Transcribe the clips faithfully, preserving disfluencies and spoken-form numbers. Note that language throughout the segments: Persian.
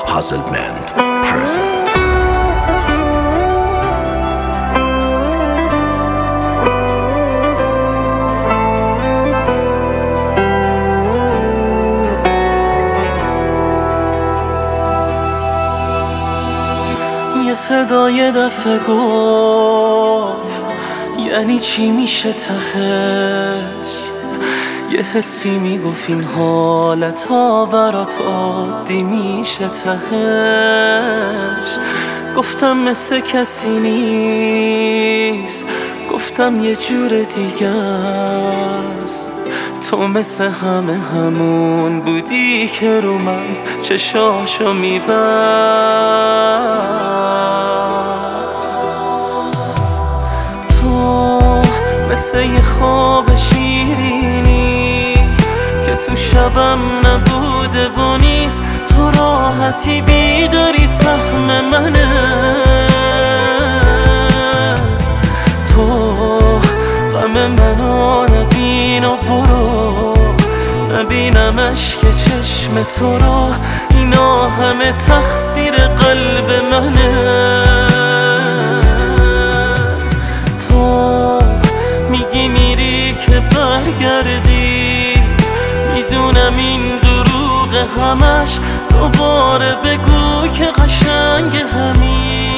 Hazelband present. یه صدا یه دفعه گفت یعنی چی میشه تهش، یه حسی میگفت این حالتا برات عادی میشه تهش. گفتم مثل کسی نیست، گفتم یه جور دیگه است. تو مثل همه همون بودی که رو من چشاشو میبست. تو مثل یه خواب شیرینی که تو شبم نبوده و نیست. تو راحتی بیداری سهم منه. تو غم منو نبین و برو، نبینمش که چشم تو رو. اینا همه تقصیر قلب منه. تو میگی میری که برگردی، میدونم این دروغ همش. دوباره بگو که قشنگ همین.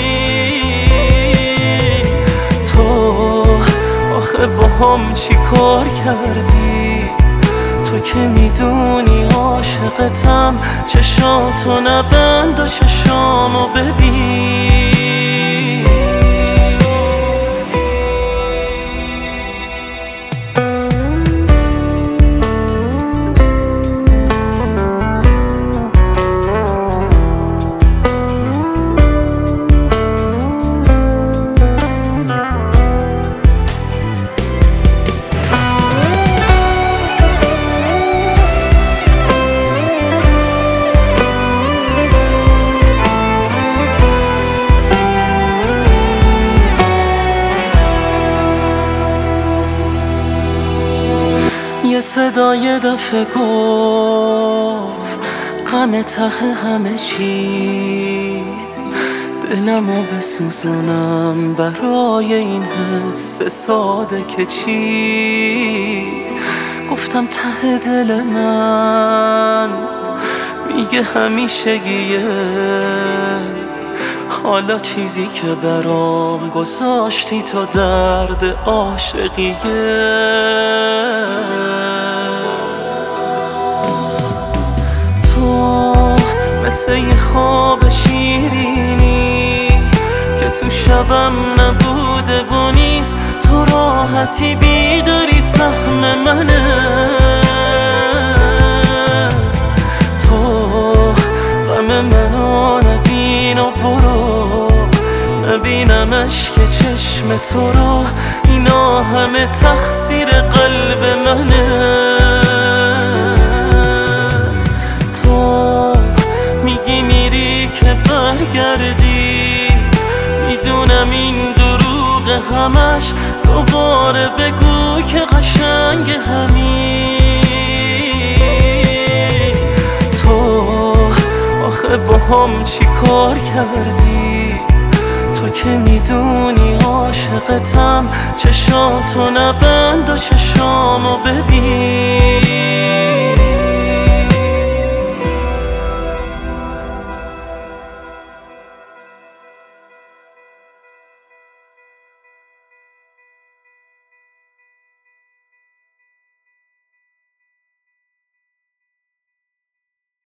تو آخه با هم چی کار کردی؟ تو که میدونی عاشقتم. چشاتو نبند و چشامو ببین. یه صدا یه دفعه گفت غم ته همه چی. دلمو بسوزونم برای این حس ساده که چی. گفتم ته دل من میگه همیشگیه. حالا چیزی که برام گذاشتی تو درد عاشقیه. تو مثل یه خواب شیرینی که تو شبم نبوده و نیست. تو راحتی بیداری سهم منه. تو غم منو نبین و برو، نبینمش که چشم تو رو. اینا همه تقصیر قلب منه. تو میگی میری که برگردی، میدونم این دروغ همش. دوباره بگو که قشنگ همین. تو آخه با هم چی کار کردی؟ تو که میدونی عاشقتم. چشاتو نبند و چشامو ببین.